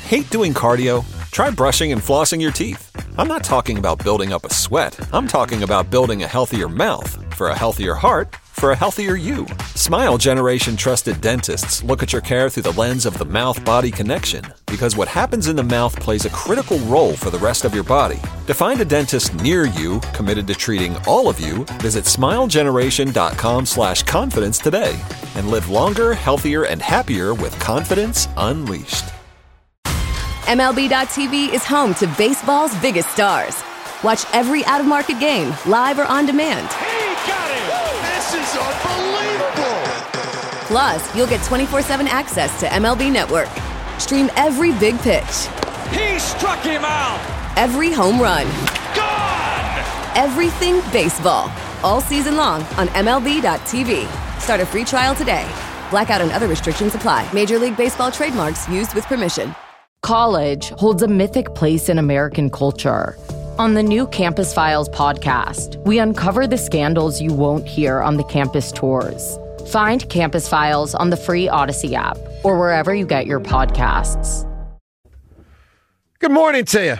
Hate doing cardio? Try brushing and flossing your teeth. I'm not talking about building up a sweat. I'm talking about building a healthier mouth for a healthier heart for a healthier you. Smile Generation trusted dentists look at your care through the lens of the mouth-body connection, because what happens in the mouth plays a critical role for the rest of your body. To find a dentist near you committed to treating all of you, visit smilegeneration.com/confidence today and live longer, healthier, and happier with confidence unleashed. MLB.tv is home to baseball's biggest stars. Watch every out-of-market game, live or on demand. He got it! This is unbelievable! Plus, you'll get 24/7 access to MLB Network. Stream every big pitch. He struck him out! Every home run. Gone! Everything baseball. All season long on MLB.tv. Start a free trial today. Blackout and other restrictions apply. Major League Baseball trademarks used with permission. College holds a mythic place in American culture. On the new Campus Files podcast, we uncover the scandals you won't hear on the campus tours. Find Campus Files on the free Odyssey app or wherever you get your podcasts. Good morning to you.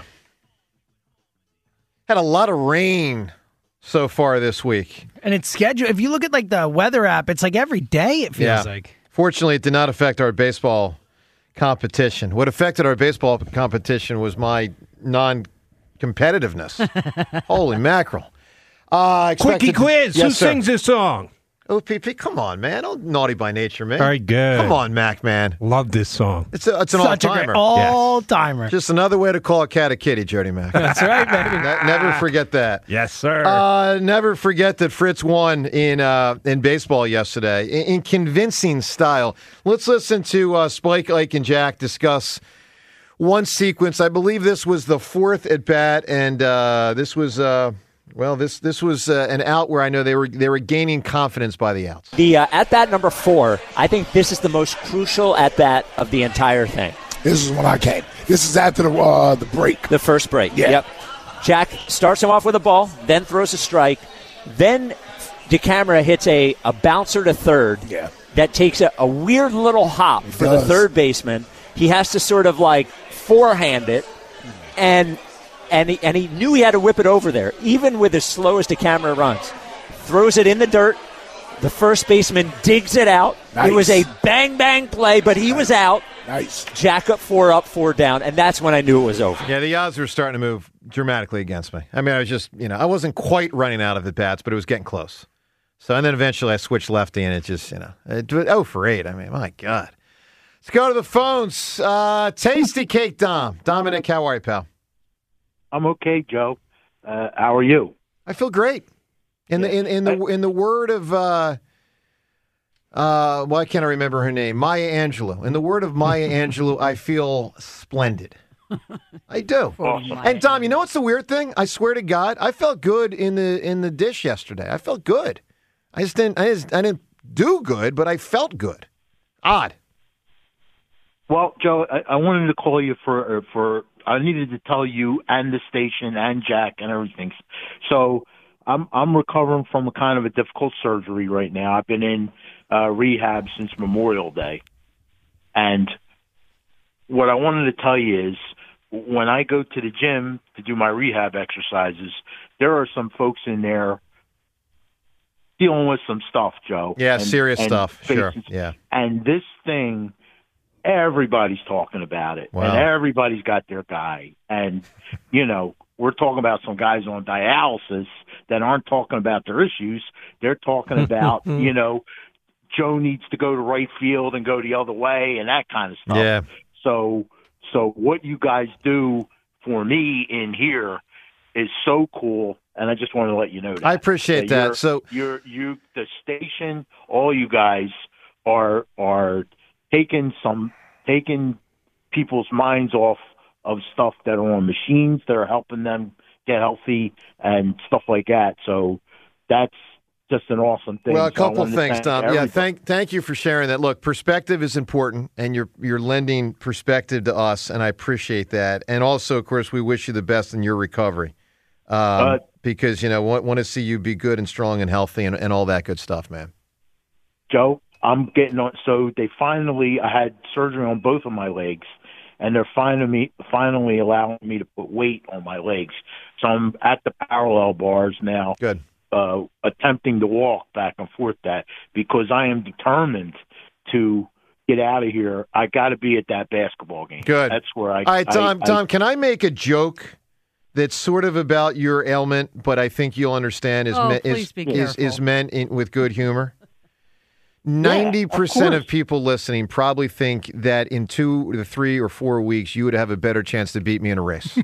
Had a lot of rain so far this week. And it's scheduled. If you look at like the weather app, it's like every day it feels like. Fortunately, it did not affect our baseball competition. What affected our baseball competition was my non-competitiveness. Holy mackerel. Quickie quiz. Yes, Who sir. sings this song? OPP, come on, man. Don't naughty by nature, man. All right, good. Come on, Mac, man. Love this song. It's an Such a all-timer. great all-timer. Just another way to call a cat a kitty, Jody Mac. That's right, baby. Never forget that. Yes, sir. Never forget that Fritz won in baseball yesterday in convincing style. Let's listen to Spike, Ike, and Jack discuss one sequence. I believe this was the fourth at bat, and this was this was an out where I know they were gaining confidence by the outs. The at bat number 4, I think this is the most crucial at bat of the entire thing. This is when I came. This is after the break. The first break. Yeah. Yep. Jack starts him off with a ball, then throws a strike. Then DeCamara hits a bouncer to third. Yeah. That takes a weird little hop for the third baseman. He has to sort of like forehand it, and he knew he had to whip it over there, even with as slow as DeCamara runs. Throws it in the dirt. The first baseman digs it out. Nice. It was a bang play, but he was out. Nice. Jack up, 4 down, and that's when I knew it was over. Yeah, the odds were starting to move dramatically against me. I mean, I was just, I wasn't quite running out of the bats, but it was getting close. So, and then eventually I switched lefty, and it just, for 8. I mean, my God. Let's go to the phones. Tasty Cake Dom. Dominic, how are you, pal? I'm okay, Joe. How are you? I feel great. In the word of why can't I remember her name? Maya Angelou. In the word of Maya Angelou, I feel splendid. I do. Awesome. And Tom, you know what's the weird thing? I swear to God, I felt good in the dish yesterday. I felt good. I didn't do good, but I felt good. Odd. Well, Joe, I wanted to call you for I needed to tell you and the station and Jack and everything. So I'm recovering from a kind of a difficult surgery right now. I've been in rehab since Memorial Day. And what I wanted to tell you is when I go to the gym to do my rehab exercises, there are some folks in there dealing with some stuff, Joe. Yeah, serious stuff. Sure. Yeah. And this thing, everybody's talking about it. Wow. And everybody's got their guy. And, we're talking about some guys on dialysis that aren't talking about their issues. They're talking about, Joe needs to go to right field and go the other way and that kind of stuff. Yeah. So what you guys do for me in here is so cool, and I just wanted to let you know that. I appreciate that. So you the station, all you guys are taking people's minds off of stuff that are on machines that are helping them get healthy and stuff like that. So that's just an awesome thing. Well, a So I couple wanted to things, thank Tom. Yeah, everybody. thank you for sharing that. Look, perspective is important, and you're lending perspective to us, and I appreciate that. And also, of course, we wish you the best in your recovery, because want to see you be good and strong and healthy and all that good stuff, man. Joe, I'm getting on. So I had surgery on both of my legs, and they're finally allowing me to put weight on my legs. So I'm at the parallel bars now. Good. Attempting to walk back and forth because I am determined to get out of here. I got to be at that basketball game. Good. That's where I. All right, Tom, can I make a joke that's sort of about your ailment, but I think you'll understand is meant with good humor? 90% of people listening probably think that in 2 to 3 or 4 weeks you would have a better chance to beat me in a race.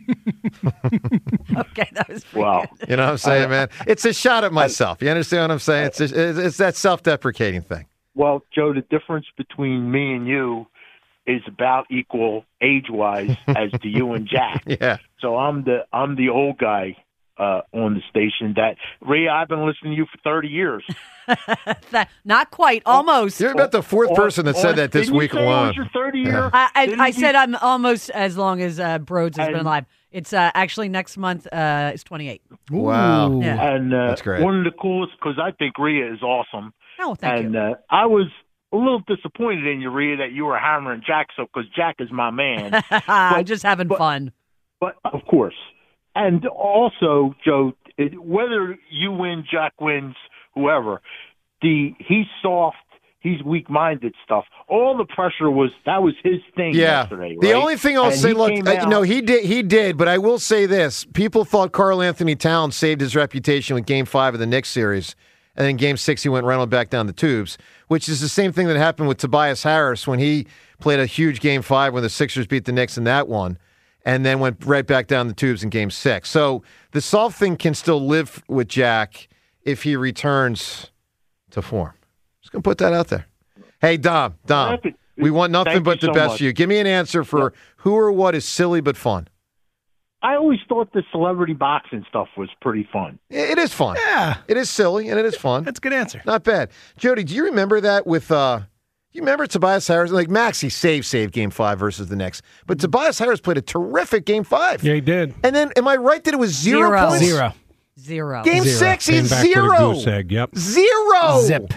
Okay, that was pretty good. You know what I'm saying, man? It's a shot at myself. You understand what I'm saying? It's that self-deprecating thing. Well, Joe, the difference between me and you is about equal age-wise as to you and Jack. Yeah. So I'm the old guy on the station. That Ray, I've been listening to you for 30 years. Not quite, almost. You're about the fourth person that said that this week alone. Didn't you say it was your 30 year? I said I'm almost as long as Broads has been alive. It's actually next month is 28. Wow. Yeah. And that's great. One of the coolest, because I think Rhea is awesome. Oh, thank you. you. And I was a little disappointed in you, Rhea, that you were hammering Jack because Jack is my man. I'm just having fun. But, of course. And also, Joe, whether you win, Jack wins, whoever, he's soft, he's weak-minded stuff. All the pressure was his thing yesterday. Right? The only thing I'll say, look, he did, but I will say this. People thought Karl Anthony Towns saved his reputation with Game 5 of the Knicks series, and then Game 6 he went right on back down the tubes, which is the same thing that happened with Tobias Harris when he played a huge Game 5 when the Sixers beat the Knicks in that one, and then went right back down the tubes in Game 6. So the soft thing can still live with Jack if he returns to form. Just going to put that out there. Hey, Dom, we want nothing but the best for you. Give me an answer for who or what is silly but fun. I always thought the celebrity boxing stuff was pretty fun. It is fun. Yeah. It is silly, and it is fun. That's a good answer. Not bad. Jody, do you remember that with you remember Tobias Harris? Like, Maxey saved Game 5 versus the Knicks. But Tobias Harris played a terrific Game 5. Yeah, he did. And then, am I right that it was 0 points? Zero. Game 6, he's back 0. To the goose egg, yep. 0. Zip.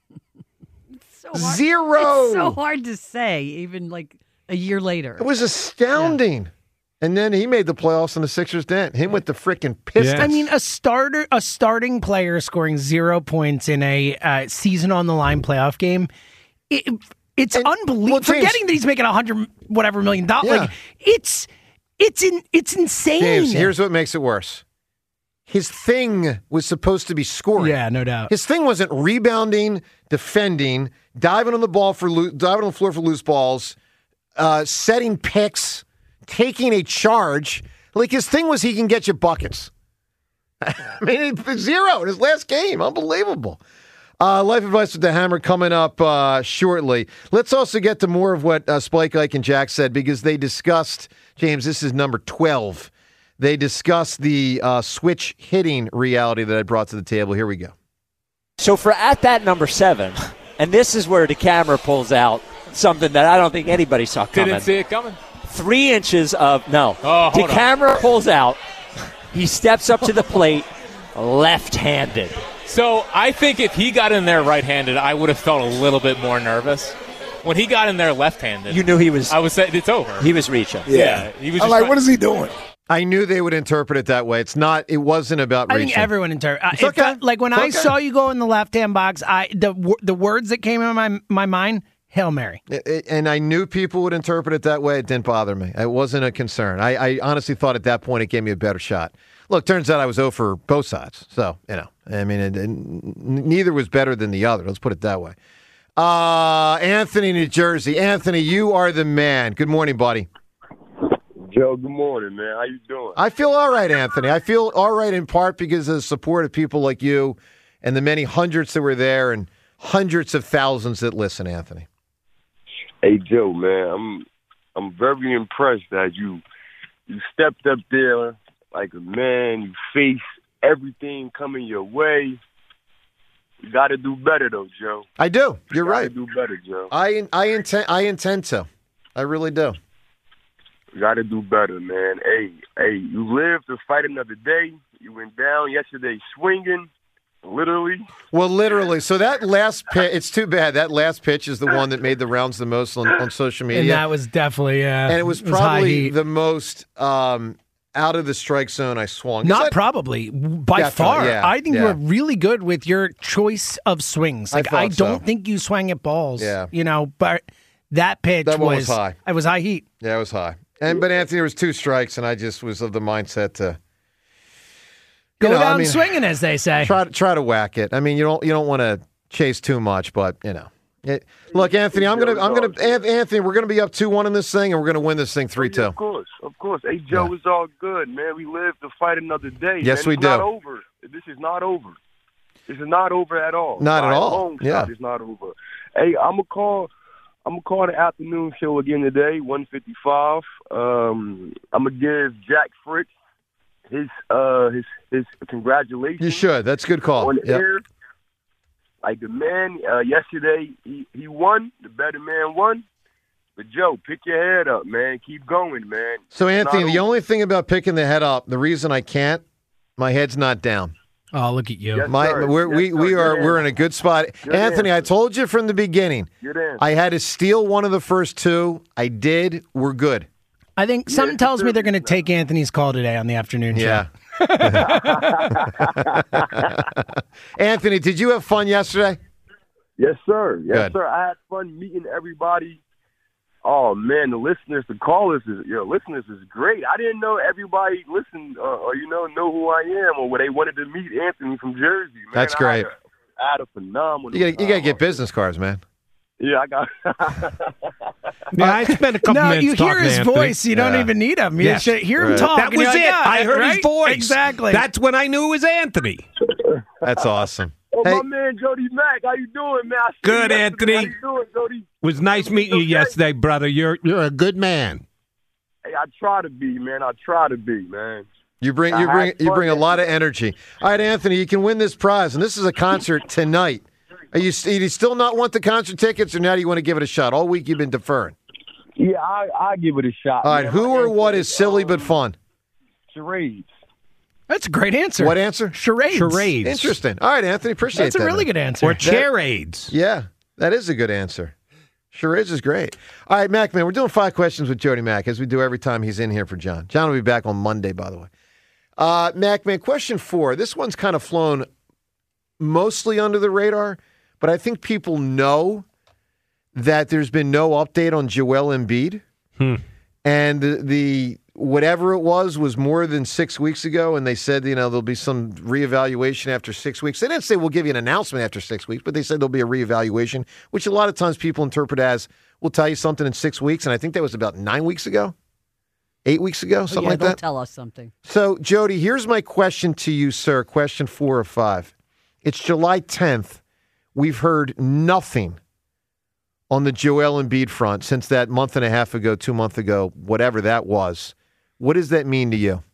So hard. 0. It's so hard to say, even like a year later. It was astounding. Yeah. And then he made the playoffs and the Sixers didn't. Him with the freaking Pistons. Yeah. I mean, a starting player scoring 0 points in a season on the line playoff game. It's unbelievable. Well, forgetting that he's making $100 million. Yeah. Like it's insane. James, here's what makes it worse. His thing was supposed to be scoring. Yeah, no doubt. His thing wasn't rebounding, defending, diving on the floor for loose balls, setting picks, taking a charge. Like, his thing was he can get you buckets. I mean, 0 in his last game. Unbelievable. Life Advice with the Hammer coming up shortly. Let's also get to more of what Spike, Ike, and Jack said, because they discussed, James, this is number 12. They discussed the switch hitting reality that I brought to the table. Here we go. So for at that number 7, and this is where the camera pulls out something that I don't think anybody saw coming. Didn't see it coming. 3 inches of, no. Oh, the camera pulls out. He steps up to the plate left-handed. So I think if he got in there right-handed, I would have felt a little bit more nervous. When he got in there left-handed, you knew he was. I was saying it's over. He was reaching. Yeah, he was. I'm like, what is he doing? I knew they would interpret it that way. It wasn't about reaching. I think everyone interprets. Okay. Like when I saw you go in the left-hand box, the words that came in my mind, Hail Mary. And I knew people would interpret it that way. It didn't bother me. It wasn't a concern. I honestly thought at that point it gave me a better shot. Look, turns out I was 0 for both sides. So, I mean, neither was better than the other. Let's put it that way. Anthony, New Jersey. Anthony, you are the man. Good morning, buddy. Joe, good morning, man. How you doing? I feel all right, Anthony. I feel all right in part because of the support of people like you and the many hundreds that were there and hundreds of thousands that listen, Anthony. Hey, Joe, man, I'm very impressed that you stepped up there like a man. You faced everything coming your way. You got to do better, though, Joe. I do. You're right. Do better, Joe. I intend to. I really do. You got to do better, man. Hey, you lived to fight another day. You went down yesterday swinging. Literally. Well, literally. So that last pitch, it's too bad. That last pitch is the one that made the rounds the most on social media. And that was definitely, and it was probably the most out of the strike zone I swung. Not probably, by far. Yeah, I think you were really good with your choice of swings. Like I don't think you swung at balls. Yeah. You know, but that pitch was high. It was high heat. Yeah, it was high. But Anthony, there was 2 strikes, and I just was of the mindset to go down swinging, as they say. Try to whack it. I mean, you don't want to chase too much, but look, Anthony, Anthony, we're gonna be up 2-1 in this thing, and we're gonna win this thing 3-2. Of course. Hey, Joe, it's all good, man. We live to fight another day. Yes, man. we do. Not over. This is not over. This is not over at all. Not at all. Yeah, it's not over. Hey, I'm gonna call the afternoon show again today, 1:55. I'm gonna give Jack Fritz his congratulations. You should. That's a good call. On air. Like the man yesterday, he won. The better man won. But Joe, pick your head up, man. Keep going, man. So Anthony, the only thing about picking the head up, the reason I can't, my head's not down. Oh, look at you! Yes, we're in a good spot. Good Anthony, answer. I told you from the beginning. Good answer. I had to steal one of the first 2. I did. We're good. I think something tells me they're going to take Anthony's call today on the afternoon show. Yeah. Anthony, did you have fun yesterday? Yes, sir. Good. Sir. I had fun meeting everybody. Oh man, the callers is great. I didn't know everybody listened or know who I am or they wanted to meet Anthony from Jersey. Man. That's great. I had a phenomenal. You got to get business cards, man. Yeah, I got. Yeah, I spent a couple minutes you hear talking his to Anthony. voice. You don't even need him. You should hear him talk. That was it. I heard his voice. Exactly. That's when I knew it was Anthony. That's awesome. Oh, my man, Jody Mack. How you doing, man? Good, Anthony. How you doing, Jody? It was nice meeting you yesterday, brother. You're a good man. Hey, I try to be, man. You bring a lot of energy. All right, Anthony, you can win this prize, and this is a concert tonight. Do you still not want the concert tickets, or now do you want to give it a shot? All week you've been deferring. Yeah, I give it a shot. All right, man. Who or what is silly but fun? Charades. That's a great answer. What answer? Charades. Interesting. All right, Anthony, appreciate that. That's a really good answer. Or charades. Yeah, that is a good answer. Charades is great. All right, Mac, man, we're doing 5 questions with Jody Mack, as we do every time he's in here for John. John will be back on Monday, by the way. Mac, man, question 4. This one's kind of flown mostly under the radar, but I think people know that there's been no update on Joel Embiid. And the whatever it was more than 6 weeks ago, and they said, there'll be some reevaluation after 6 weeks. They didn't say we'll give you an announcement after 6 weeks, but they said there'll be a reevaluation, which a lot of times people interpret as, we'll tell you something in 6 weeks, and I think that was about 9 weeks ago, 8 weeks ago, something like that. They'll tell us something. So, Jody, here's my question to you, sir, question 4 of 5. It's July 10th. We've heard nothing on the Joel Embiid front since that month and a half ago, 2 months ago, whatever that was. What does that mean to you?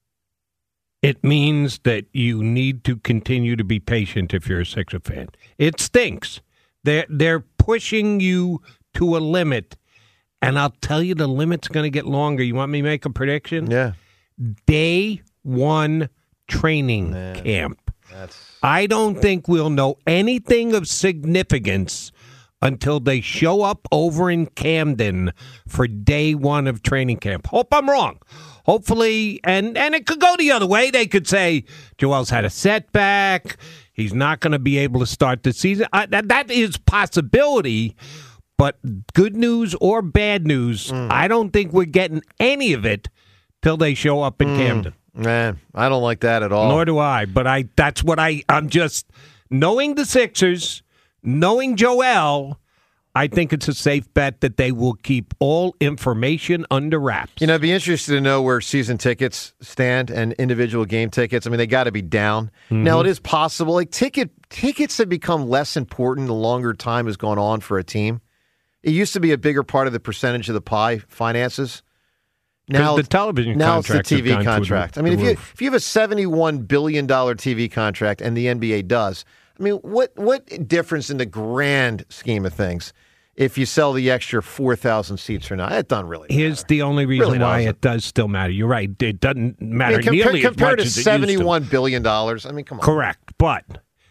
It means that you need to continue to be patient if you're a Sixer fan. It stinks. They're pushing you to a limit, and I'll tell you the limit's going to get longer. You want me to make a prediction? Yeah. Day 1 training camp. I don't think we'll know anything of significance until they show up over in Camden for day 1 of training camp. Hope I'm wrong. Hopefully, and it could go the other way. They could say, Joel's had a setback. He's not going to be able to start the season. That is possibility, but good news or bad news, I don't think we're getting any of it till they show up in Camden. Man, I don't like that at all. Nor do I, but I'm just, knowing the Sixers, knowing Joel, I think it's a safe bet that they will keep all information under wraps. I'd be interested to know where season tickets stand and individual game tickets. I mean, they got to be down. Now, it is possible. Like tickets have become less important the longer time has gone on for a team. It used to be a bigger part of the percentage of the pie finances. Now the television contract. Now it's the TV contract. I mean, if you have a $71 billion TV contract, and the NBA does, I mean, what difference in the grand scheme of things if you sell the extra 4,000 seats or not? It doesn't really matter. Here's the only reason why it does still matter. You're right. It doesn't matter nearly as much compared to as it used to. $71 billion. I mean, come on. Correct. But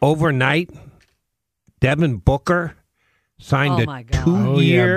overnight, Devin Booker signed a 2-year,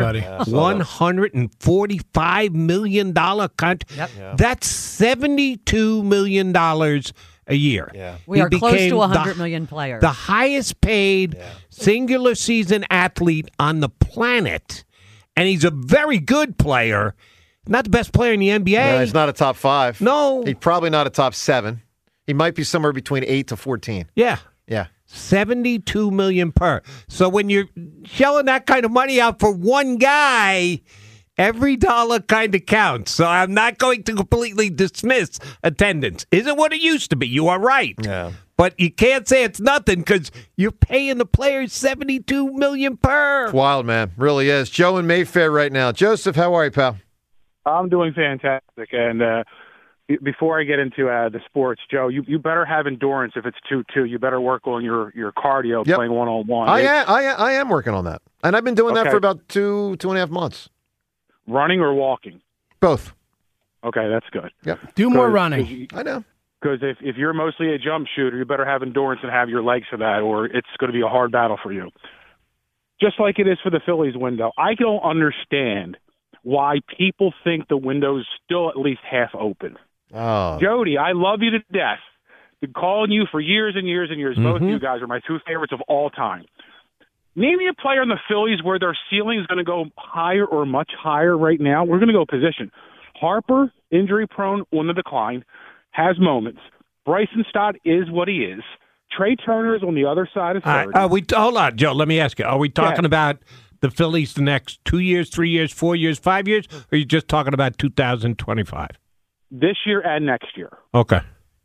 $145 million contract. Yep. Yeah. That's $72 million a year. Yeah. We He are close became to 100 million players. The highest paid singular season athlete on the planet. And he's a very good player. Not the best player in the NBA. Yeah, he's not a top 5. No. He's probably not a top 7. He might be somewhere between 8 to 14. Yeah. Yeah. $72 million per. So when you're shelling that kind of money out for one guy, every dollar kind of counts. So I'm not going to completely dismiss attendance. Isn't what it used to be. You are right. Yeah. But you can't say it's nothing because you're paying the players $72 million per. It's wild, man. Really is. Joe in Mayfair right now. Joseph, how are you, pal? I'm doing fantastic. And before I get into the sports, Joe, you better have endurance if it's 2-2. You better work on your cardio playing one-on-one. I am working on that. And I've been doing that for about 2.5 months. Running or walking? Both. Okay, that's good. Yep. Do more running. I know. Because if you're mostly a jump shooter, you better have endurance and have your legs for that, or it's going to be a hard battle for you. Just like it is for the Phillies window. I don't understand why people think the window's still at least half open. Oh. Jody, I love you to death. Been calling you for years and years and years. Both of you guys are my two favorites of all time. Name me a player in the Phillies where their ceiling is going to go higher or much higher right now. We're going to go position. Harper, injury-prone, on the decline, has moments. Bryson Stott is what he is. Trey Turner's on the other side of third. Hold on, Joe. Let me ask you. Are we talking about the Phillies the next 2 years, 3 years, 4 years, 5 years, or are you just talking about 2025? This year and next year. Okay.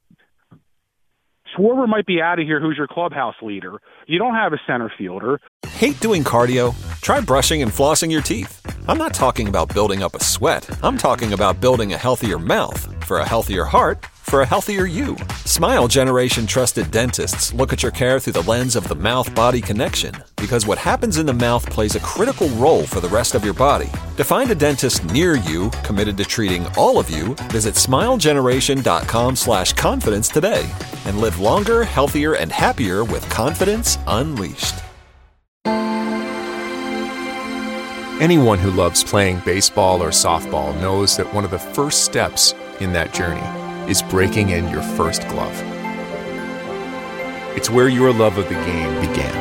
Schwarber might be out of here, who's your clubhouse leader. You don't have a center fielder. Hate doing cardio? Try brushing and flossing your teeth. I'm not talking about building up a sweat. I'm talking about building a healthier mouth. For a healthier heart, for a healthier you. Smile Generation trusted dentists look at your care through the lens of the mouth-body connection, because what happens in the mouth plays a critical role for the rest of your body. To find a dentist near you committed to treating all of you, visit smilegeneration.com/confidence today and live longer, healthier, and happier with confidence unleashed. Anyone who loves playing baseball or softball knows that one of the first steps in that journey is breaking in your first glove. It's where your love of the game began.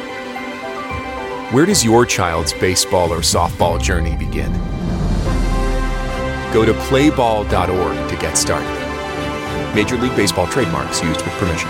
Where does your child's baseball or softball journey begin? Go to playball.org to get started. Major League Baseball trademarks used with permission.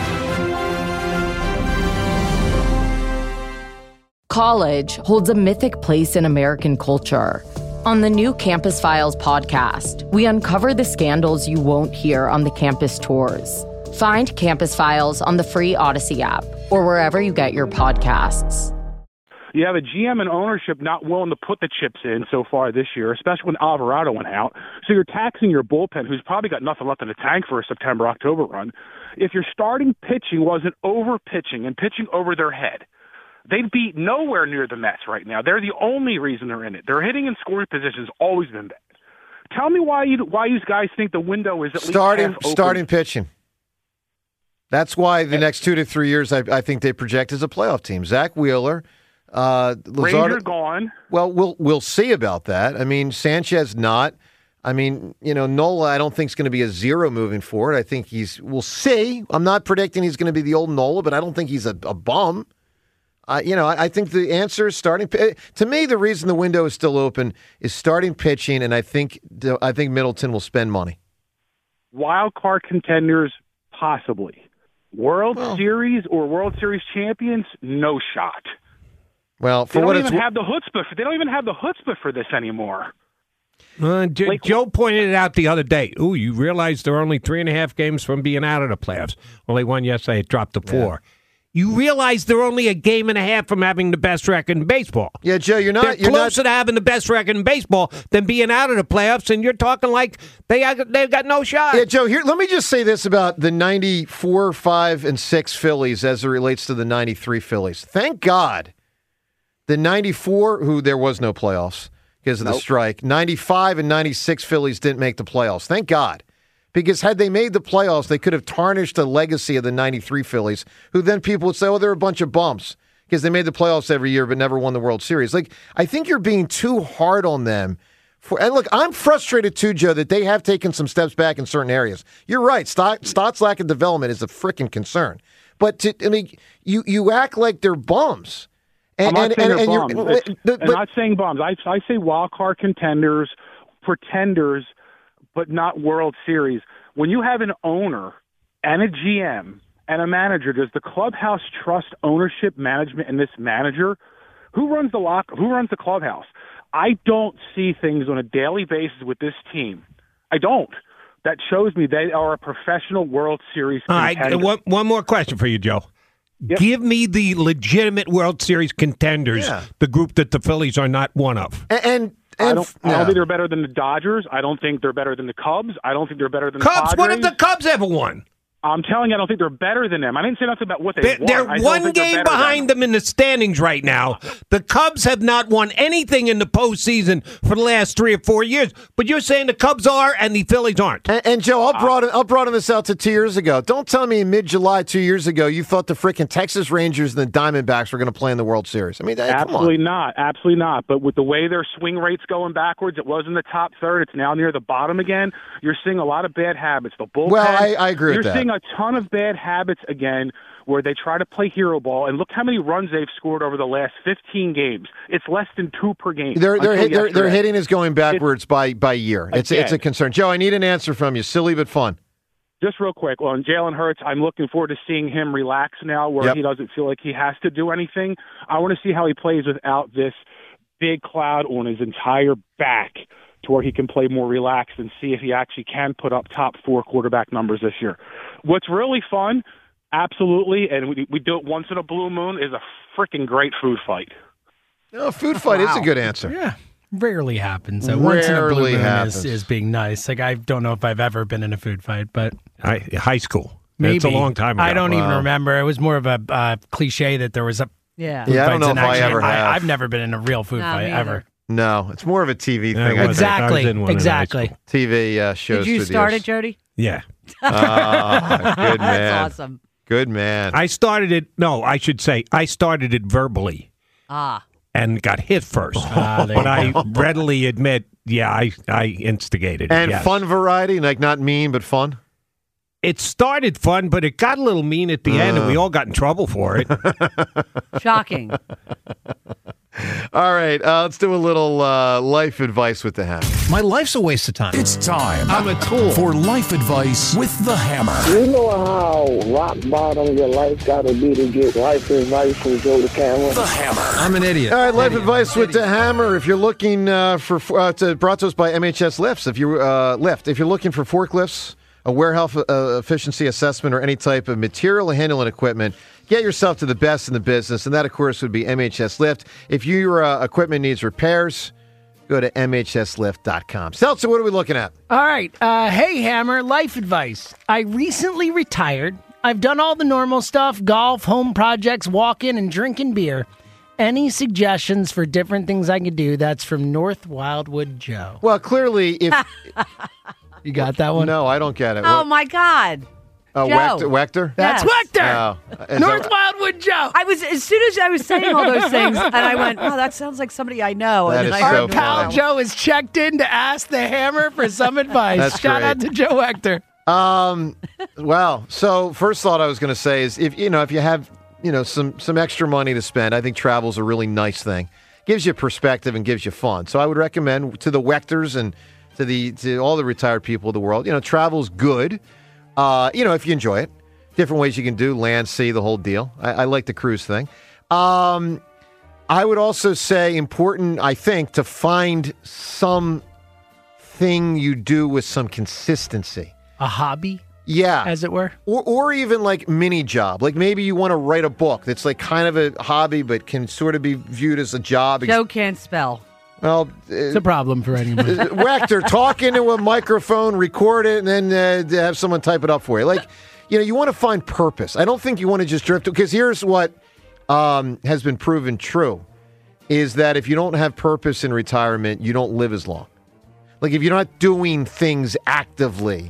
College holds a mythic place in American culture. On the new Campus Files podcast, we uncover the scandals you won't hear on the campus tours. Find Campus Files on the free Odyssey app or wherever you get your podcasts. You have a GM and ownership not willing to put the chips in so far this year, especially when Alvarado went out. So you're taxing your bullpen, who's probably got nothing left in the tank for a September-October run. If your starting pitching wasn't over-pitching and pitching over their head, they'd be nowhere near the Mets right now. They're the only reason they're in it. Their hitting and scoring position has always been bad. Tell me why you guys think the window is at least half open. Starting pitching. That's why the next 2 to 3 years I think they project as a playoff team. Zach Wheeler, Ranger gone. Well, we'll see about that. I mean, Sanchez not. I mean, Nola I don't think is going to be a zero moving forward. I think we'll see. I'm not predicting he's going to be the old Nola, but I don't think he's a bum. I think the answer is starting. To me, the reason the window is still open is starting pitching, and I think Middleton will spend money. Wild card contenders, possibly. World Series or World Series champions, no shot. Well, they don't even have the chutzpah for this anymore. Joe pointed it out the other day. Ooh, you realize they're only 3.5 games from being out of the playoffs. Well, they won yesterday. It dropped to 4. Yeah. You realize they're only a game and a half from having the best record in baseball. Yeah, Joe, you're closer to having the best record in baseball than being out of the playoffs, and you're talking like they've got no shot. Yeah, Joe, here, let me just say this about the 94, 5, and 6 Phillies as it relates to the 93 Phillies. Thank God the 94, who there was no playoffs because of the strike, 95 and 96 Phillies didn't make the playoffs. Thank God. Because had they made the playoffs, they could have tarnished the legacy of the 93 Phillies, who then people would say, oh, they're a bunch of bumps because they made the playoffs every year but never won the World Series. Like, I think you're being too hard on them. And look, I'm frustrated too, Joe, that they have taken some steps back in certain areas. You're right. Stott's lack of development is a freaking concern. But, you act like they're bums. I'm not saying they're bums. I'm not saying bums. I say wild card contenders, pretenders, but not World Series. When you have an owner and a GM and a manager, does the clubhouse trust ownership, management, and this manager? Who runs the clubhouse? I don't see things on a daily basis with this team. I don't. That shows me they are a professional World Series contender. All right, one more question for you, Joe. Yep. Give me the legitimate World Series contenders, the group that the Phillies are not one of. I don't think they're better than the Dodgers. I don't think they're better than the Cubs. I don't think they're better than the Padres. What have the Cubs ever won? I'm telling you, I don't think they're better than them. I didn't say nothing about what they won. They're one game behind them in the standings right now. The Cubs have not won anything in the postseason for the last 3 or 4 years. But you're saying the Cubs are and the Phillies aren't. And Joe, I'll broaden this out to 2 years ago. Don't tell me in mid-July 2 years ago you thought the freaking Texas Rangers and the Diamondbacks were going to play in the World Series. I mean, absolutely not. Absolutely not. But with the way their swing rate's going backwards, it was in the top third. It's now near the bottom again. You're seeing a lot of bad habits. The bullpen. Well, I agree with that. You're seeing a ton of bad habits again where they try to play hero ball, and look how many runs they've scored over the last 15 games. It's less than 2 per game. Their hitting is going backwards by year. It's a concern. Joe, I need an answer from you. Silly but fun. Just real quick, on Jalen Hurts, I'm looking forward to seeing him relax now where he doesn't feel like he has to do anything. I want to see how he plays without this big cloud on his entire back to where he can play more relaxed and see if he actually can put up top 4 quarterback numbers this year. What's really fun, absolutely, and we do it once in a blue moon, is a freaking great food fight. No, food fight is a good answer. Yeah, rarely happens. Once in a blue moon is being nice. Like, I don't know if I've ever been in a food fight, but high school. Maybe. It's a long time ago. I don't even remember. It was more of a cliche that there was a yeah. I don't know if I ever have. I've never been in a real food fight ever. No, it's more of a TV thing. Exactly. TV shows. Did you start it, Jody? Yeah. Good man. That's awesome. Good man. I started it verbally. And got hit first. But I readily admit, I instigated it. And fun variety, like not mean, but fun? It started fun, but it got a little mean at the end, and we all got in trouble for it. Shocking. All right, let's do a little life advice with the Hammer. My life's a waste of time. It's time. I'm a tool. For life advice with the Hammer. You know how rock bottom your life got to be to get life advice from Joe the Camera? The Hammer. I'm an idiot. All right, life advice with the Hammer. If you're looking brought to us by MHS Lifts. If you're looking for forklifts, a warehouse efficiency assessment, or any type of material handling equipment, get yourself to the best in the business, and that, of course, would be MHS Lift. If your equipment needs repairs, go to MHSLift.com. Seltzer, what are we looking at? All right. Hey, Hammer, life advice. I recently retired. I've done all the normal stuff, golf, home projects, walking, and drinking beer. Any suggestions for different things I could do? That's from North Wildwood Joe. Well, clearly, if... You got that one? No, I don't get it. Oh, my God. Wechter? That's Wechter. North Wildwood Joe. As soon as I was saying all those things, and I went, "Oh, that sounds like somebody I know." That and is Our pal Joe is checked in to ask the Hammer for some advice. That's Shout great. out to Joe Wechter. Well, so first thought I was going to say is if you have some extra money to spend, I think travel's a really nice thing. Gives you perspective and gives you fun. So I would recommend to the Wechters and to all the retired people of the world, travel's good. If you enjoy it. Different ways you can do land, sea, the whole deal. I like the cruise thing. I would also say important, I think, to find some thing you do with some consistency. A hobby? Yeah. As it were? Or even like mini job. Like maybe you want to write a book that's like kind of a hobby but can sort of be viewed as a job. Joe can't spell. Well, it's a problem for anyone. Wechter, talk into a microphone, record it, and then have someone type it up for you. Like, you want to find purpose. I don't think you want to just drift. Because here's what has been proven true, is that if you don't have purpose in retirement, you don't live as long. Like, if you're not doing things actively,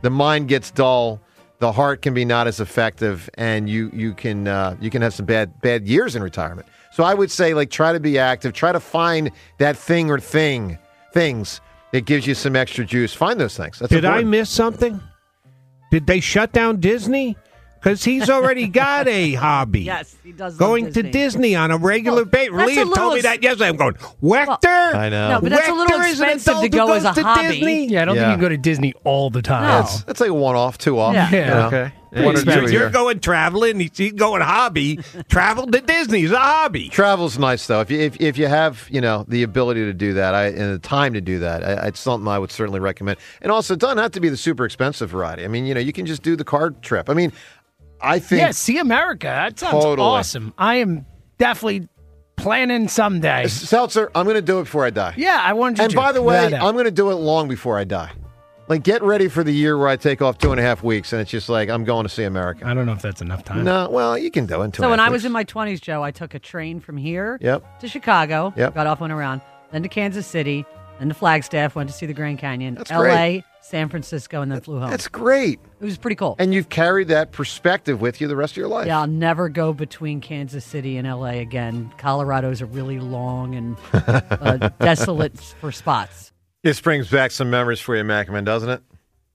The mind gets dull. The heart can be not as effective, and you can have some bad years in retirement. So I would say, like, try to be active. Try to find that thing or things that gives you some extra juice. Find those things. That's Did important. I miss something? Did they shut down Disney? Because he's already got a hobby. Yes, he does. Going to Disney on a regular basis. Leah told me that yesterday. I'm going, Wechter? I know. No, but that's a little Wechter is an expensive to adult go who as a goes to hobby. Disney? Yeah, I don't think you can go to Disney all the time. No. That's like a one-off, two-off. Yeah. you know? Okay. One or two a You're year. going traveling. He's going hobby. Travel to Disney is a hobby. Travel's nice though. If you have the ability to do that, and the time to do that, it's something I would certainly recommend. And also, it doesn't have to be the super expensive variety. I mean, you can just do the car trip. I mean, I think see America. That sounds Totally. awesome. I am definitely planning someday. Seltzer, I'm going to do it before I die. Yeah, I wanted to. And by the way, that out. I'm going to do it long before I die. Like, get ready for the year where I take off 2.5 weeks, and it's just like I'm going to see America. I don't know if that's enough time. No, well, you can do it in 2.5 So when I was weeks. in my 20s, Joe, I took a train from here Yep. to Chicago. Yep. Got off, went around, then to Kansas City, then to Flagstaff, went to see the Grand Canyon, That's L.A., great. San Francisco, and then flew home. That's great. It was pretty cool. And you've carried that perspective with you the rest of your life. Yeah, I'll never go between Kansas City and L.A. again. Colorado's a really long and desolate for spots. This brings back some memories for you, Macman, doesn't it?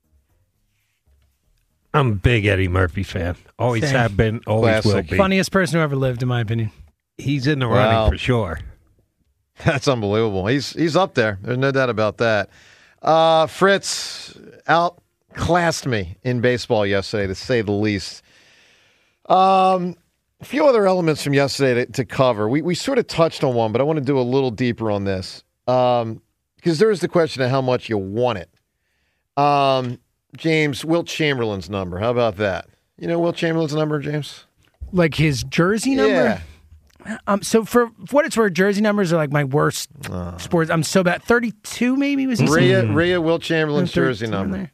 I'm a big Eddie Murphy fan. Always Same. have been, always will Classic. be. Funniest person who ever lived, in my opinion. He's in the Wow. running for sure. That's unbelievable. He's up there. There's no doubt about that. Fritz outclassed me in baseball yesterday, to say the least. A few other elements from yesterday to cover. We sort of touched on one, but I want to do a little deeper on this. Because there is the question of how much you want it. James, Wilt Chamberlain's number. How about that? You know Wilt Chamberlain's number, James? Like his jersey number? Yeah. So for what it's worth, jersey numbers are like my worst sports. I'm so bad. 32 maybe was he? Rhea Wilt Chamberlain's 32 jersey in number. there.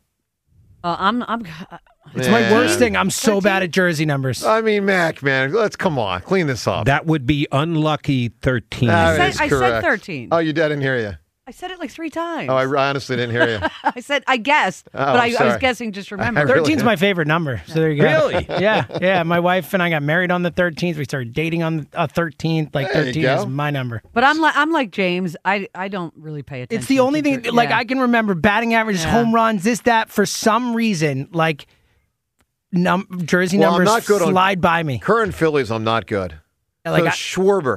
It's It's my worst thing. I'm so bad at jersey numbers. I mean, Mac, man, let's come on, clean this up. That would be unlucky 13. I said 13. Oh, I didn't hear you. I said it like 3 times. Oh, I honestly didn't hear you. I guessed, but I was sorry. guessing just remember. 13's my favorite number. So there you go. Really? Yeah. My wife and I got married on the 13th. We started dating on the 13th. Like There you 13 go. is my number. But I'm like James. I don't really pay attention. It's the only to thing, like, I can remember batting averages, home runs, this, that. For some reason, like, jersey Well, I'm numbers not good on slide by me. Current Phillies, I'm not good. Like, so Schwarber,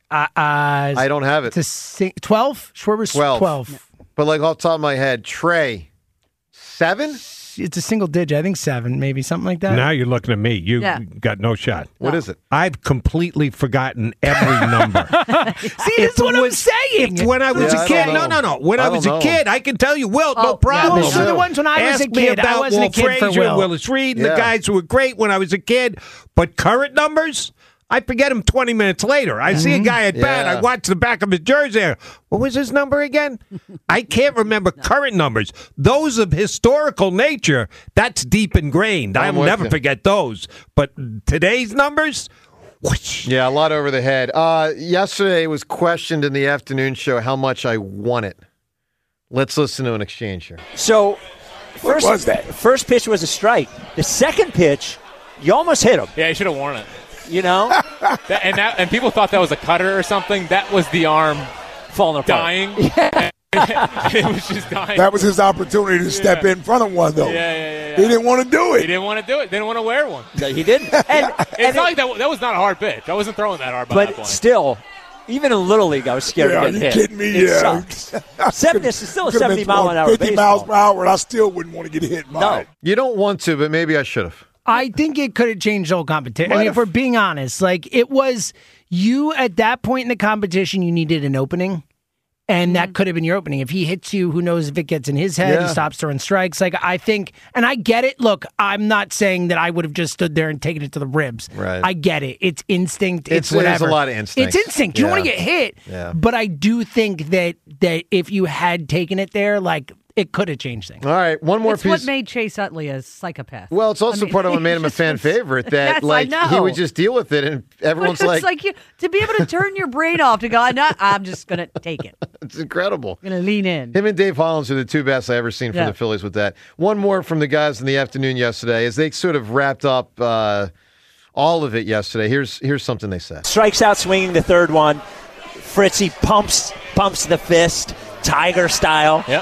I don't have it. 12? Schwarber's 12. But like off the top of my head, Trey, 7? It's a single digit. I think 7, maybe, something like that. Now you're looking at me. You Yeah. got no shot. What is it? I've completely forgotten every number. See, this is what I'm saying. If when I was Yeah, a I kid, don't know. no. When I was a don't know. kid, I can tell you, Wilt, no Oh, problem. Well, so the ones when I was Ask a me kid, I about wasn't a Walt kid for Frazier and Will. Willis Reed and Yeah. the guys who were great when I was a kid. But current numbers, I forget them 20 minutes later. I see a guy at bat. Yeah. I watch the back of his jersey. What was his number again? I can't remember current numbers. Those of historical nature, that's deep ingrained. I'm I'll with never you. forget those. But today's numbers, whoosh. Yeah, a lot over the head. Yesterday it was questioned in the afternoon show how much I won it. Let's listen to an exchange here. So, What was that? First pitch was a strike. The second pitch, you almost hit him. Yeah, you should have worn it. You know, And people thought that was a cutter or something. That was the arm falling apart. dying. It was just dying. That was his opportunity to step in front of one, though. Yeah. He didn't want to do He it. didn't want to do it. Didn't want to wear one. No, he didn't. And It's not like that was not a hard pitch. I wasn't throwing that hard by that but point. still, even in Little League, I was scared Yeah, to are get you hit. kidding me? It Yeah. sucks. This is still a Could've been 70-mile-an-hour 50 miles per baseball. hour, and I still wouldn't want to get hit by No. it. You don't want to, but maybe I should have. I think it could have changed the whole competition. I Might mean, if have. we're being honest, like, it was you at that point in the competition, you needed an opening. And that could have been your opening. If he hits you, who knows if it gets in his head, Yeah. he stops throwing strikes. Like, I think, and I get it. Look, I'm not saying that I would have just stood there and taken it to the ribs. Right. I get it. It's instinct. It's There's whatever. a lot of instinct. It's instinct. You don't want to Yeah. get hit. Yeah. But I do think that if you had taken it there, like, it could have changed things. All right, one more It's piece. what made Chase Utley a psychopath. Well, it's also part of what made him a fan favorite. That Yes, I know. he would just deal with it, and everyone's But it's like to be able to turn your brain off to go, I'm just going to take it. it's incredible. I'm going to lean in. Him and Dave Hollins are the two best I ever seen from Yeah. the Phillies with that. One more from the guys in the afternoon yesterday as they sort of wrapped up all of it yesterday. Here's something they said. Strikes out swinging the third one. Fritzy pumps the fist, Tiger style. Yep.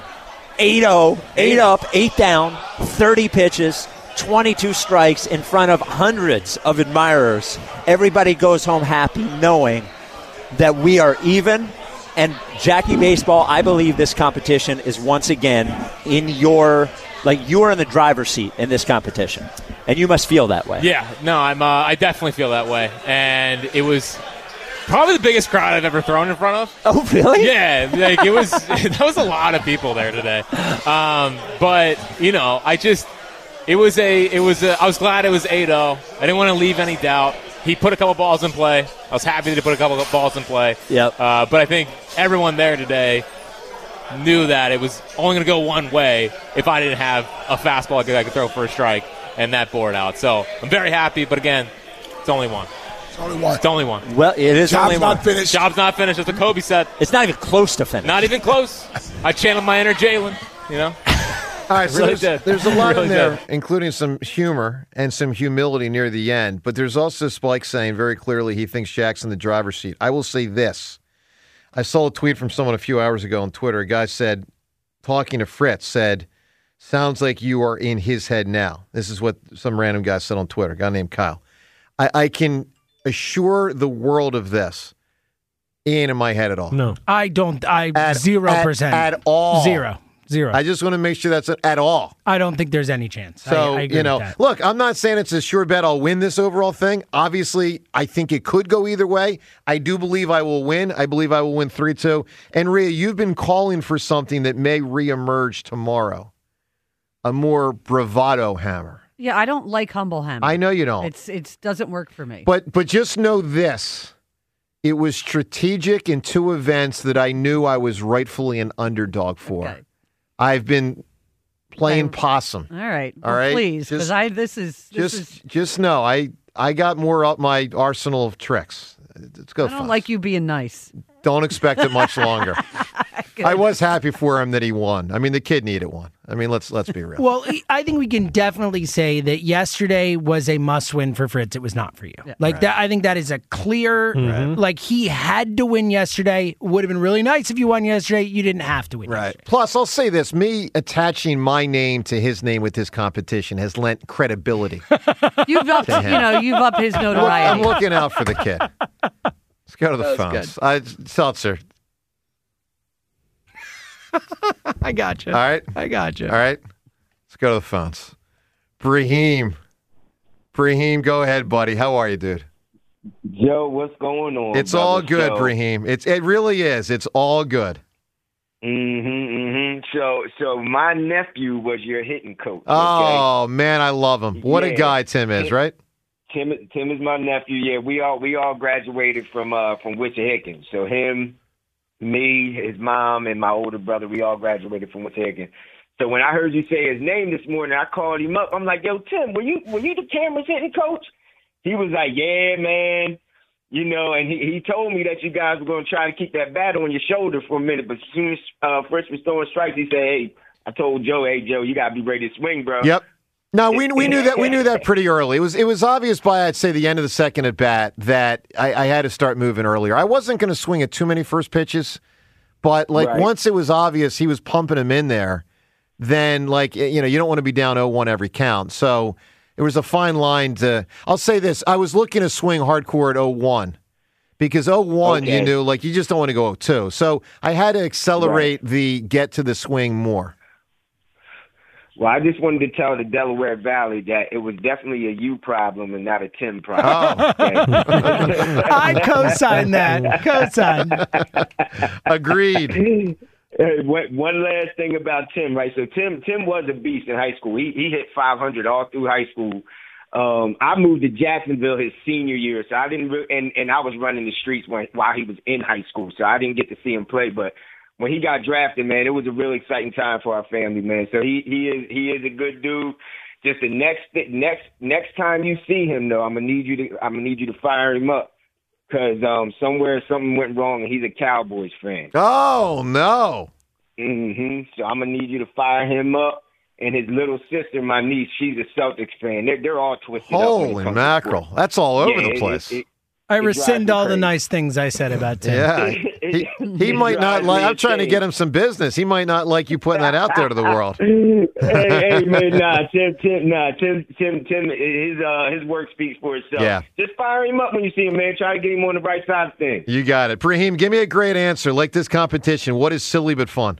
8-0, 8 up, 8 down, 30 pitches, 22 strikes in front of hundreds of admirers. Everybody goes home happy knowing that we are even. And Jackie Baseball, I believe this competition is once again in you are in the driver's seat in this competition. And you must feel that way. Yeah, no, I definitely feel that way. And it was probably the biggest crowd I've ever thrown in front of. Oh, really? Yeah, like it was. That was a lot of people there today. But I was glad it was 8-0. I didn't want to leave any doubt. He put a couple balls in play. I was happy that he put a couple of balls in play. Yep. But I think everyone there today knew that it was only going to go one way if I didn't have a fastball I could throw for a strike and that board out. So I'm very happy. But again, it's only one. It's only one. Well, it is Job's only one. not finished. Job's not finished. That's what Kobe said. It's not even close to finish. Not even close. I channeled my inner Jalen, All right, so Really there's a lot Really in there, did. including some humor and some humility near the end. But there's also Spike saying very clearly he thinks Shaq's in the driver's seat. I will say this. I saw a tweet from someone a few hours ago on Twitter. A guy said, talking to Fritz, said, sounds like you are in his head now. This is what some random guy said on Twitter, a guy named Kyle. I can assure the world of this. He ain't in my head at all. No. I don't. 0%. At all. Zero. I just want to make sure that's at all. I don't think there's any chance. So, I agree with that. look, I'm not saying it's a sure bet I'll win this overall thing. Obviously, I think it could go either way. I do believe I will win. I believe I will win 3-2. And Rhea, you've been calling for something that may reemerge tomorrow. A more bravado hammer. Yeah, I don't like humble hammer. I know you don't. It doesn't work for me. But just know this. It was strategic in two events that I knew I was rightfully an underdog for. Okay. I've been playing possum. All right. All right. Please, because Just know I got more up my arsenal of tricks. Let's go. I don't like you being nice. Don't expect it much longer. I was happy for him that he won. I mean, the kid needed one. I mean, let's be real. Well, I think we can definitely say that yesterday was a must-win for Fritz. It was not for you. Yeah. That, I think that is a clear. Like he had to win yesterday. Would have been really nice if you won yesterday. You didn't have to win. Right. Yesterday. Plus, I'll say this: me attaching my name to his name with this competition has lent credibility. You've upped, you've upped his I'm notoriety. looking out for the kid. Let's go to the phones. Seltzer. I got you. All right. I got you. All right. Let's go to the phones. Brahim, go ahead, buddy. How are you, dude? Joe, what's going on? It's all brother? good, So- Brahim. It really is. It's all good. So my nephew was your hitting coach. Okay? Oh man, I love him. What a Yeah. guy Tim is, right? Tim is my nephew. Yeah, we all graduated from Wissahickon. So him, me, his mom, and my older brother, we all graduated from Wissahickon. So when I heard you say his name this morning, I called him up. I'm like, "Yo, Tim, were you the Cameras hitting coach?" He was like, "Yeah, man." And he told me that you guys were going to try to keep that bat on your shoulder for a minute. But as soon as Fritz was throwing strikes, he said, "Hey, I told Joe, you got to be ready to swing, bro." Yep. No, we knew that. We knew that pretty early. It was obvious by, I'd say, the end of the second at bat that I had to start moving earlier. I wasn't going to swing at too many first pitches, but Right. once it was obvious he was pumping him in there, then you don't want to be down 0-1 every count. So it was a fine line to. I'll say this: I was looking to swing hardcore at 0-1 because 0-1 Okay. you knew you just don't want to go 0-2. So I had to accelerate the get to the swing more. Well, I just wanted to tell the Delaware Valley that it was definitely a you problem and not a Tim problem. I co-sign that. Co-sign. Agreed. One last thing about Tim, right? So Tim was a beast in high school. He hit 500 all through high school. I moved to Jacksonville his senior year, so I didn't. And I was running the streets while he was in high school, so I didn't get to see him play. But when he got drafted, man, it was a really exciting time for our family, man. So he is a good dude. Just the next time you see him, though, I'm gonna need you to fire him up, because somewhere something went wrong and he's a Cowboys fan. Oh no. So I'm gonna need you to fire him up. And his little sister, my niece, she's a Celtics fan. They're all twisted up. Holy mackerel! That's all over the place. I rescind all the nice things I said about Tim. Yeah, he might not like. I'm trying to get him some business. He might not like you putting that out there to the world. hey, man, Tim, his work speaks for itself. Yeah. Just fire him up when you see him, man. Try to get him on the right side of things. You got it, Preheem. Give me a great answer. Like this competition, what is silly but fun?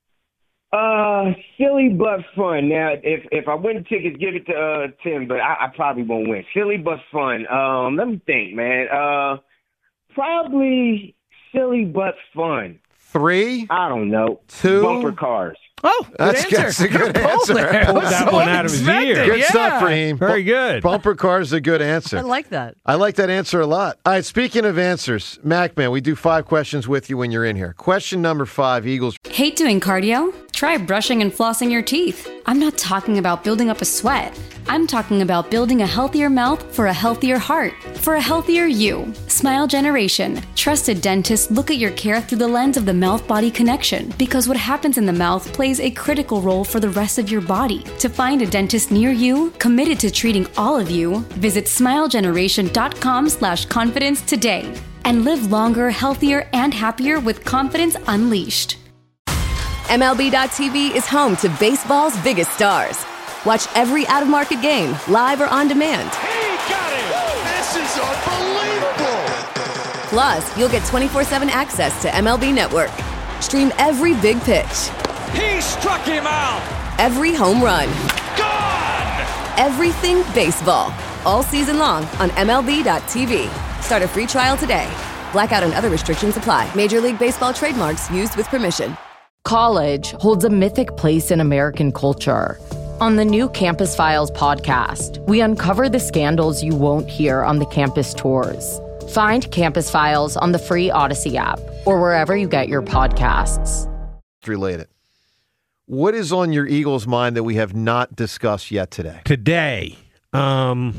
Silly but fun. Now, if I win tickets, give it to Tim, but I probably won't win. Silly but fun. Let me think, man. Probably silly but fun. 3? I don't know. 2? Bumper cars. Oh, that's a good answer. Pulled that one out of his ear. Good stuff, Raheem. Very good. Bumper cars is a good answer. I like that. I like that answer a lot. All right, speaking of answers, MacMan, we do 5 questions with you when you're in here. Question number 5, Eagles. Hate doing cardio? Try brushing and flossing your teeth. I'm not talking about building up a sweat. I'm talking about building a healthier mouth for a healthier heart, for a healthier you. Smile Generation. Trusted dentists look at your care through the lens of the mouth-body connection, because what happens in the mouth plays a critical role for the rest of your body. To find a dentist near you, committed to treating all of you, visit smilegeneration.com/confidence today and live longer, healthier, and happier with confidence unleashed. MLB.tv is home to baseball's biggest stars. Watch every out-of-market game, live or on demand. He got it! This is unbelievable! Plus, you'll get 24/7 access to MLB Network. Stream every big pitch. He struck him out! Every home run. Gone! Everything baseball. All season long on MLB.tv. Start a free trial today. Blackout and other restrictions apply. Major League Baseball trademarks used with permission. College holds a mythic place in American culture. On the new Campus Files podcast, we uncover the scandals you won't hear on the campus tours. Find Campus Files on the free Odyssey app or wherever you get your podcasts. Related. What is on your Eagles' mind that we have not discussed yet today? Today, the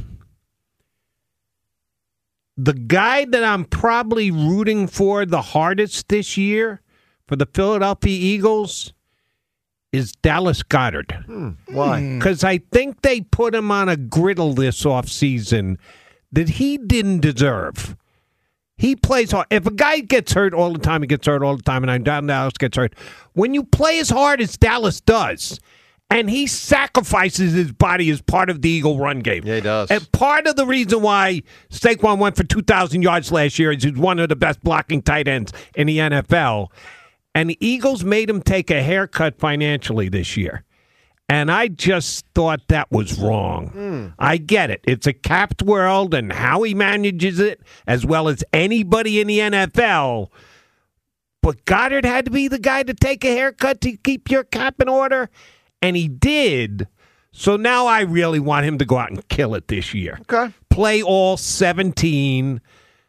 guy that I'm probably rooting for the hardest this year for the Philadelphia Eagles is Dallas Goedert. Why? Because I think they put him on a griddle this offseason that he didn't deserve. He plays hard. If a guy gets hurt all the time, he gets hurt all the time, and I doubt Dallas gets hurt. When you play as hard as Dallas does, and he sacrifices his body as part of the Eagle run game. Yeah, he does. And part of the reason why Saquon went for 2,000 yards last year is he's one of the best blocking tight ends in the NFL. And the Eagles made him take a haircut financially this year. And I just thought that was wrong. I get it. It's a capped world, and how he manages it, as well as anybody in the NFL. But Goddard had to be the guy to take a haircut to keep your cap in order, and he did. So now I really want him to go out and kill it this year. Okay. Play all 17,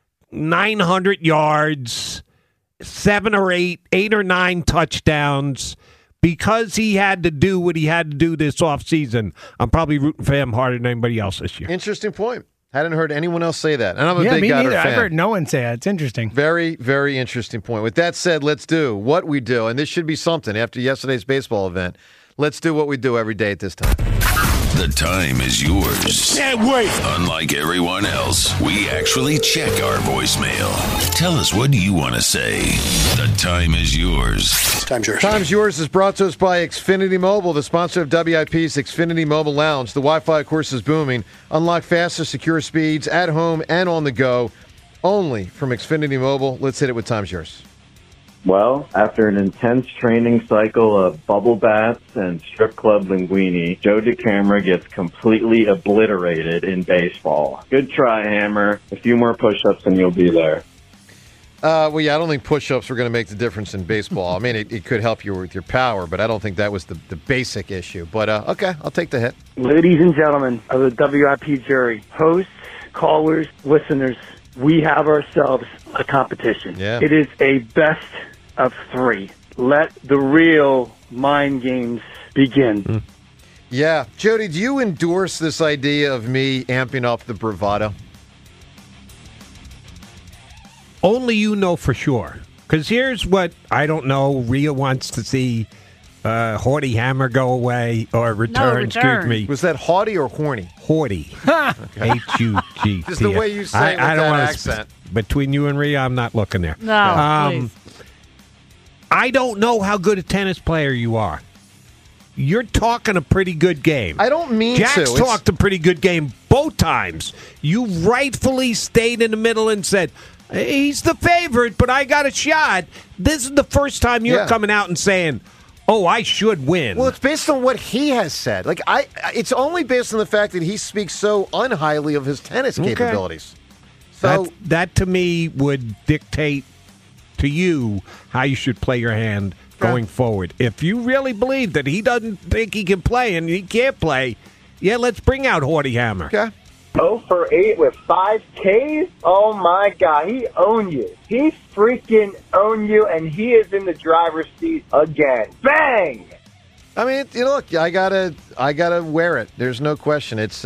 900 yards, 7 or 8 or 9 touchdowns. Because he had to do what he had to do this offseason, I'm probably rooting for him harder than anybody else this year. Interesting point. Hadn't heard anyone else say that. And I'm a Yeah, big me Goddard neither. fan. I've heard no one say that. It's interesting. Very, very interesting point. With that said, let's do what we do. And this should be something after yesterday's baseball event. Let's do what we do every day at this time. The time is yours. Can't wait. Unlike everyone else, we actually check our voicemail. Tell us, what do you want to say? The time is yours. Time's yours. Time's Yours is brought to us by Xfinity Mobile, the sponsor of WIP's Xfinity Mobile Lounge. The Wi-Fi, of course, is booming. Unlock faster, secure speeds at home and on the go. Only from Xfinity Mobile. Let's hit it with Time's Yours. Well, after an intense training cycle of bubble baths and strip club linguini, Joe DeCamara gets completely obliterated in baseball. Good try, Hammer. A few more push-ups and you'll be there. Well, yeah, I don't think push-ups are going to make the difference in baseball. I mean, it could help you with your power, but I don't think that was the basic issue. But, okay, I'll take the hit. Ladies and gentlemen of the WIP jury, hosts, callers, listeners, we have ourselves a competition. Yeah. It is a best of 3. let the real mind games begin. Yeah. Jody, do you endorse this idea of me amping up the bravado? Only you know for sure. Because here's what I don't know. Rhea wants to see Haughty Hammer go away or return. Excuse me. Was that haughty or horny? Haughty. H-U-G-T. Just the way you say it with that accent. Between you and Rhea, I'm not looking there. No, please. I don't know how good a tennis player you are. You're talking a pretty good game. I don't mean to. Jack's talked a pretty good game both times. You rightfully stayed in the middle and said, he's the favorite, but I got a shot. This is the first time you're coming out and saying, oh, I should win. Well, it's based on what he has said. Like it's only based on the fact that he speaks so unhighly of his tennis capabilities. So that to me would dictate to you how you should play your hand going forward. If you really believe that he doesn't think he can play and he can't play, let's bring out Haughty Hammer. Okay. 0 for 8 with 5 Ks? Oh, my God. He owned you. He freaking owned you, and he is in the driver's seat again. Bang! I mean, look, I gotta wear it. There's no question. It's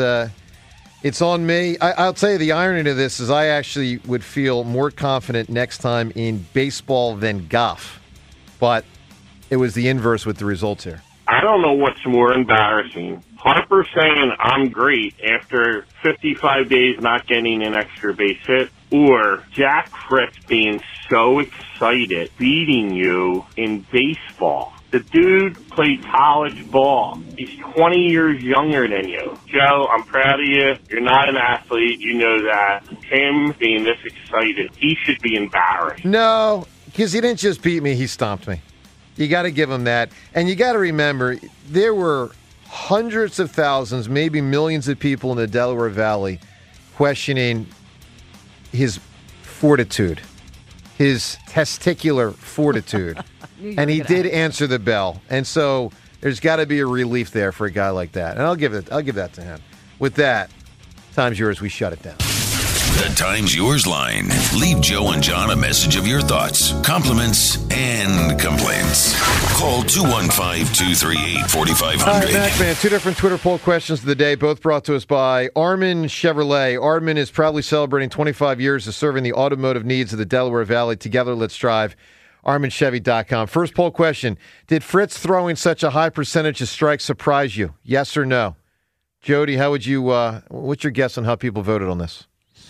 on me. I'll tell you, the irony to this is I actually would feel more confident next time in baseball than golf. But it was the inverse with the results here. I don't know what's more embarrassing. Harper saying I'm great after 55 days not getting an extra base hit, or Jack Fritz being so excited beating you in baseball. The dude played college ball. He's 20 years younger than you. Joe, I'm proud of you. You're not an athlete. You know that. Him being this excited, he should be embarrassed. No, because he didn't just beat me, he stomped me. You got to give him that. And you got to remember, there were hundreds of thousands, maybe millions of people in the Delaware Valley questioning his fortitude, his testicular fortitude. And he did answer the bell. And so there's got to be a relief there for a guy like that. And I'll give that to him. With that, time's yours. We shut it down. The Time's Yours line. Leave Joe and John a message of your thoughts, compliments, and complaints. Call 215-238-4500. All right, Mac, man, 2 different Twitter poll questions of the day, both brought to us by Armin Chevrolet. Armin is proudly celebrating 25 years of serving the automotive needs of the Delaware Valley. Together, let's drive. ArminChevy.com. First poll question. Did Fritz throwing such a high percentage of strikes surprise you? Yes or no? Jody, how would you, what's your guess on how people voted on this?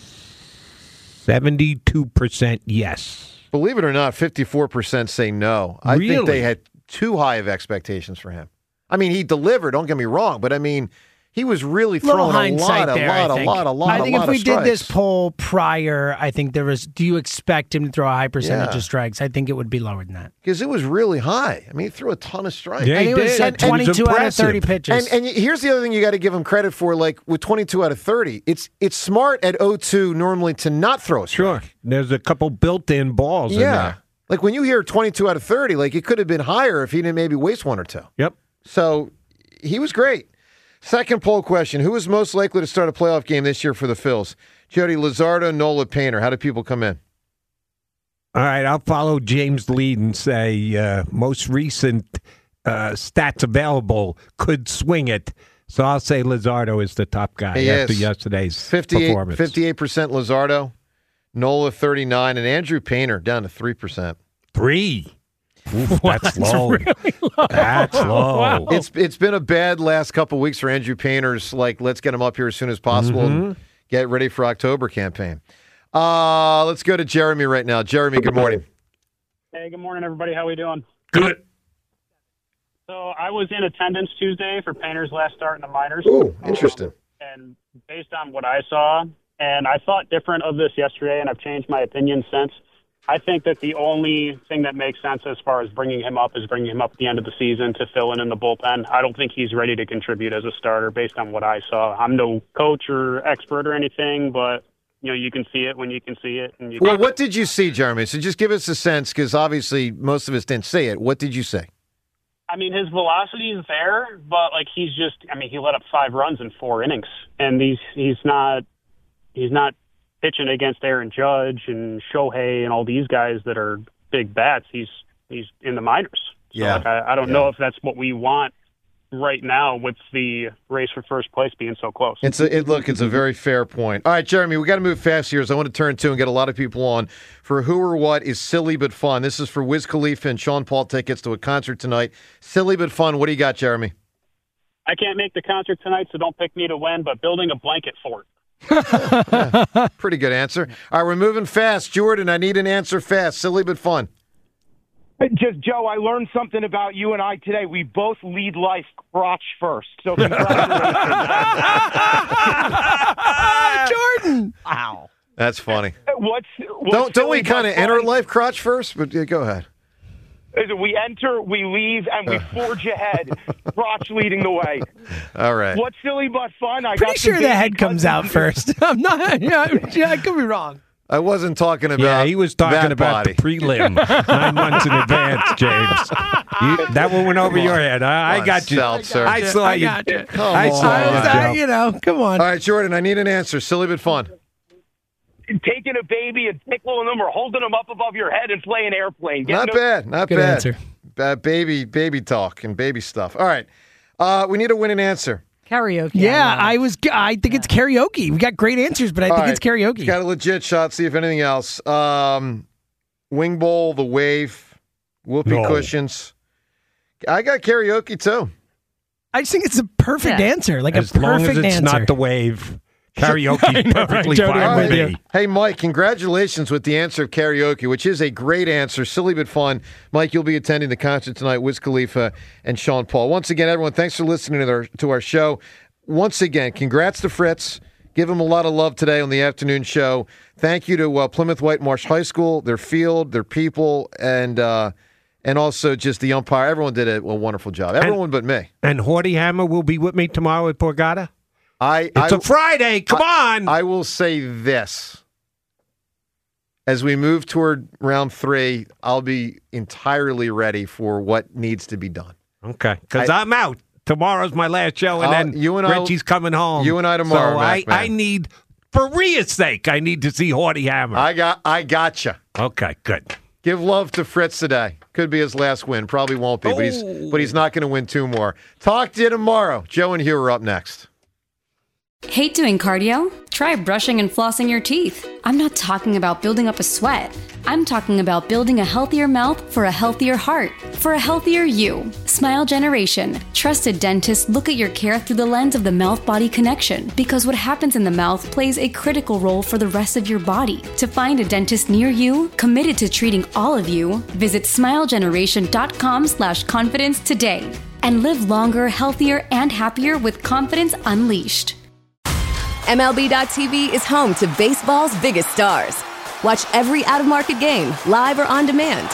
72% yes. Believe it or not, 54% say no. I think they had too high of expectations for him. I mean, he delivered, don't get me wrong, but I mean, he was really throwing a lot of strikes. I think if we did this poll prior, I think there was, do you expect him to throw a high percentage of strikes? I think it would be lower than that. Because it was really high. I mean, he threw a ton of strikes. Yeah, he was at 22 out of 30 pitches. And here's the other thing you got to give him credit for, like with 22 out of 30, it's smart at 0-2 normally to not throw a strike. Sure. There's a couple built-in balls in there. Like when you hear 22 out of 30, like it could have been higher if he didn't maybe waste one or two. Yep. So he was great. Second poll question. Who is most likely to start a playoff game this year for the Phils? Jody Luzardo, Nola, Painter. How do people come in? All right, I'll follow James' lead and say most recent stats available could swing it. So I'll say Luzardo is the top guy after yesterday's performance. 58% Luzardo, Nola 39, and Andrew Painter down to 3%. 3? Oof, that's low. Really low. That's low. Wow. It's been a bad last couple of weeks for Andrew Painter's. Like, let's get him up here as soon as possible and get ready for October campaign. Let's go to Jeremy right now. Jeremy, good morning. Hey, good morning, everybody. How we doing? Good. So I was in attendance Tuesday for Painter's last start in the minors. Ooh, interesting. And based on what I saw, and I thought different of this yesterday, and I've changed my opinion since. I think that the only thing that makes sense as far as bringing him up is bringing him up at the end of the season to fill in the bullpen. I don't think he's ready to contribute as a starter based on what I saw. I'm no coach or expert or anything, but you can see it when you can see it. And well, what did you see, Jeremy? So just give us a sense, because obviously most of us didn't see it. What did you say? I mean, his velocity is there, but he let up 5 runs in 4 innings, and he's not pitching against Aaron Judge and Shohei and all these guys that are big bats. He's he's in the minors. So Yeah. like, I don't know if that's what we want right now with the race for first place being so close. It's a very fair point. All right, Jeremy, we got to move fast here, so I want to turn to and get a lot of people on for Who or What is Silly But Fun. This is for Wiz Khalifa and Sean Paul tickets to a concert tonight. Silly but fun. What do you got, Jeremy? I can't make the concert tonight, so don't pick me to win, but building a blanket fort. Pretty good answer. All right, we're moving fast. Jordan, I need an answer fast. Silly but fun. Just, Joe, I learned something about you and I today. We both lead life crotch first. So Jordan! Wow. That's funny. What's Don't we silly kind of but enter fun? life crotch first? But go ahead. Is it we enter, we leave, and we forge ahead. Crotch leading the way. All right. What's silly but fun? I Pretty got some sure the baby head comes out cousins. first. I'm not. Yeah, I could be wrong. I wasn't talking about Yeah, he was talking that about body. the prelim 9 months in advance, James. That one went over your head. I got you. Seltzer. I saw you. got you. Come I on. saw you, Joe. Come on. All right, Jordan, I need an answer. Silly but fun. Taking a baby and tickling them or holding them up above your head and playing airplane. Not bad. Not Good bad. answer. Baby talk and baby stuff. All right. We need a winning anscer. Karaoke. Yeah, I think it's karaoke. We got great answers, but I think it's karaoke. Got a legit shot. See if anything else. Wing Bowl, the Wave, Whoopee No. cushions. I got karaoke too. I just think it's a perfect answer. Like As a perfect long as it's answer. not the Wave, karaoke is perfectly Jody, fine I'm with with me. you. Hey, Mike, congratulations with the answer of karaoke, which is a great answer. Silly but fun. Mike, you'll be attending the concert tonight, Wiz Khalifa and Sean Paul. Once again, everyone, thanks for listening to our show. Once again, congrats to Fritz. Give him a lot of love today on the afternoon show. Thank you to Plymouth White Marsh High School, their field, their people, and also just the umpire. Everyone did a wonderful job. Everyone but me. And Horty Hammer will be with me tomorrow at Borgata. It's a Friday. Come on. I will say this. As we move toward round 3, I'll be entirely ready for what needs to be done. Okay, because I'm out. Tomorrow's my last show, and then Richie's coming home. You and I tomorrow, So Mac, man. I need, for Rhea's sake, I need to see Horty Hammer. I gotcha. Okay, good. Give love to Fritz today. Could be his last win. Probably won't be, but he's not going to win 2 more. Talk to you tomorrow. Joe and Hugh are up next. Hate doing cardio? Try brushing and flossing your teeth. I'm not talking about building up a sweat. I'm talking about building a healthier mouth for a healthier heart, for a healthier you. Smile Generation. Trusted dentists look at your care through the lens of the mouth-body connection because what happens in the mouth plays a critical role for the rest of your body. To find a dentist near you, committed to treating all of you, visit smilegeneration.com/confidence today and live longer, healthier, and happier with confidence unleashed. MLB.tv is home to baseball's biggest stars. Watch every out-of-market game, live or on demand.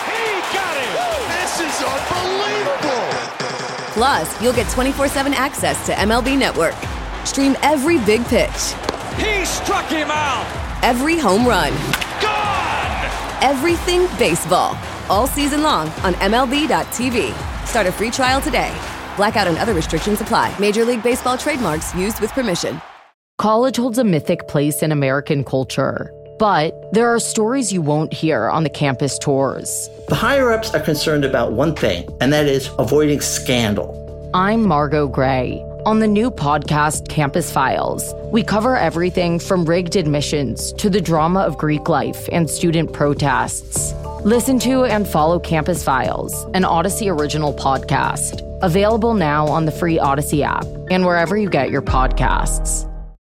This is unbelievable. Plus, you'll get 24/7 access to MLB Network. Stream every big pitch, He struck him out. every home run, Gone. everything baseball. All season long on MLB.tv. Start a free trial today. Blackout and other restrictions apply. Major League Baseball trademarks used with permission. College holds a mythic place in American culture, but there are stories you won't hear on the campus tours. The higher-ups are concerned about one thing, and that is avoiding scandal. I'm Margot Gray. On the new podcast, Campus Files, we cover everything from rigged admissions to the drama of Greek life and student protests. Listen to and follow Campus Files, an Odyssey original podcast. Available now on the free Odyssey app and wherever you get your podcasts.